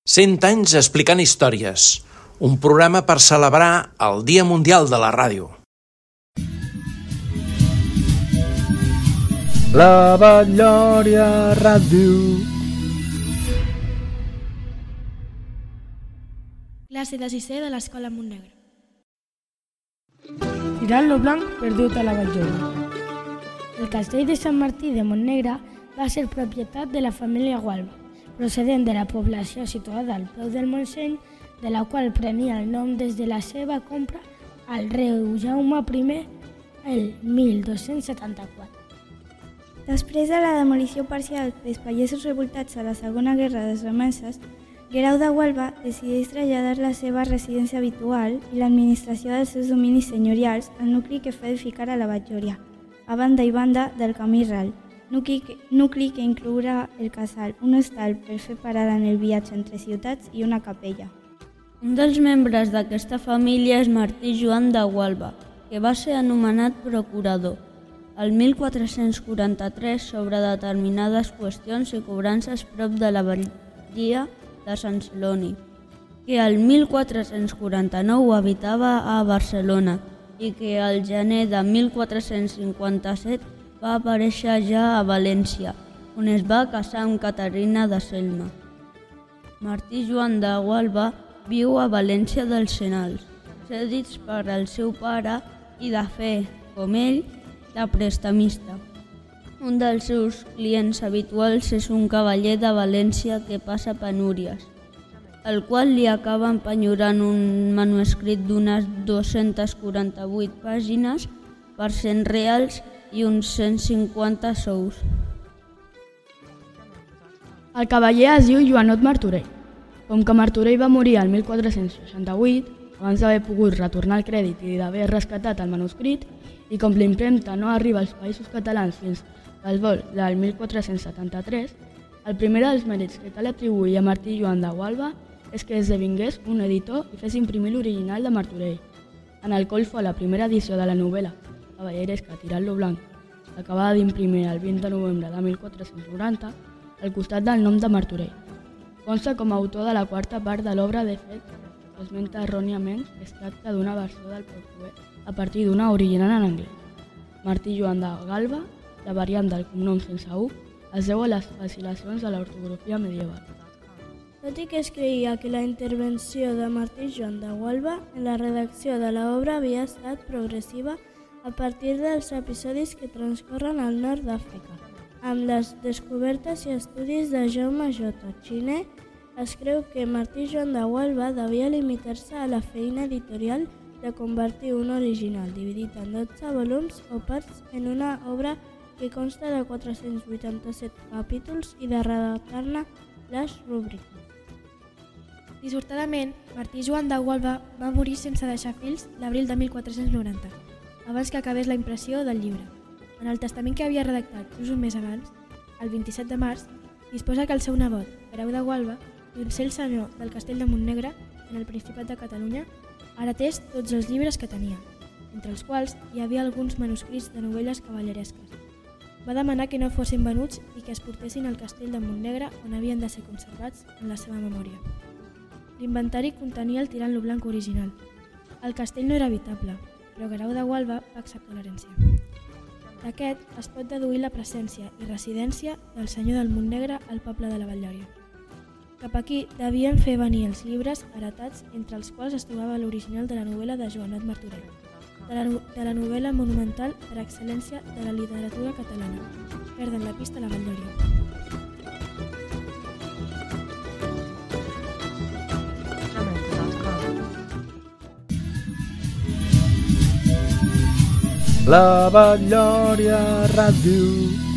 100 anys explicant històries, un programa per celebrar el Dia Mundial de la Ràdio. La Batllòria Ràdio. Classe de sisè de l'Escola Montnegre. Tirant lo blanc perdut a la Batllòria. El castell de Sant Martí de Montnegre va ser propietat de la família Gualba, procedent de la població situada al peu del Montseny, de la qual prenia el nom des de la seva compra al rei Jaume I el 1274. Després de la demolició parcial dels pagesos revoltats a la Segona Guerra dels Remences, Guerau de Gualba decideix traslladar la seva residència habitual i l'administració dels seus dominis senyorials al nucli que fa edificar a la Batllòria, a banda i banda del camí ral, nucli que inclourà el casal, un hostal per fer parada en el viatge entre ciutats i una capella. Un dels membres d'aquesta família és Martí Joan de Gualba, que va ser anomenat procurador el 1443 sobre determinades qüestions i cobrances prop de la batllia de Sant Celoni, que el 1449 habitava a Barcelona i que al gener de 1457 va aparèixer ja a València, on es va casar amb Caterina de Selma. Martí Joan de Gualba viu a València dels Senals, cedits per al seu pare i de fer, com ell, de prestamista. Un dels seus clients habituals és un cavaller de València que passa penúries, el qual li acaba empenyorant un manuscrit d'unes 248 pàgines per 100 reals i uns 150 sous. El cavaller es diu Joanot Martorell. Com que Martorell va morir el 1468, abans d'haver pogut retornar el crèdit i d'haver rescatat el manuscrit, i com l'impremta no arriba als Països Catalans fins al vol del 1473, el primer dels mèrits que cal atribuir a Martí Joan de Gualba és que esdevingués un editor i fes imprimir l'original de Martorell, en el qual fou la primera edició de la novel·la cavalleresca Tirant-lo blanc, acabada d'imprimir el 20 de novembre de 1490, al costat del nom de Martorell. Consta com a autor de la quarta part de l'obra. De fet, esmenta erròniament que es tracta d'una versió del portuguès a partir d'una original en anglès. Martí Joan de Gualba, la variant del cognom sense U, es deu a les vacil·lacions de l'ortografia medieval. Tot i que es creia que la intervenció de Martí Joan de Gualba en la redacció de l'obra havia estat progressiva a partir dels episodis que transcorren al nord d'Àfrica. Amb les descobertes i estudis de Jaume J. Xiner, es creu que Martí Joan de Gualba devia limitar-se a la feina editorial de convertir un original dividit en 12 volums o parts en una obra que consta de 487 capítols i de redactar-ne les rúbriques. Dissortadament, Martí Joan de Gualba va morir sense deixar fills l'abril de 1490, abans que acabés la impressió del llibre. En el testament que havia redactat just un mes abans, el 27 de març, disposa que el seu nebot, Guerau de Gualba, donzell senyor del castell de Montnegre, en el Principat de Catalunya, heretés tots els llibres que tenia, entre els quals hi havia alguns manuscrits de novel·les cavalleresques. Va demanar que no fossin venuts i que es portessin al castell de Montnegre, on havien de ser conservats en la seva memòria. L'inventari contenia el Tirant-lo blanc original. El castell no era habitable, però Guerau de Gualba va acceptar l'herència. D'aquest es pot deduir la presència i residència del senyor del Montnegre al poble de la Batllòria. Cap aquí devien fer venir els llibres heretats, entre els quals es trobava l'original de la novel·la de Joanot Martorell, de la novel·la monumental per excel·lència de la literatura catalana, Perden la pista a la Batllòria. La Batllòria Ràdio.